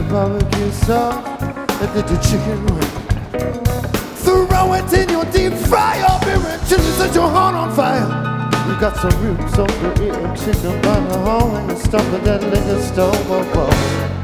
barbecue sauce and did your chicken wing. Throw it in your deep fryer, beer and chili, set your heart on fire. You got some ribs on the ear, chicken by the hole, and you stuff with that liquor stove. Oh, oh.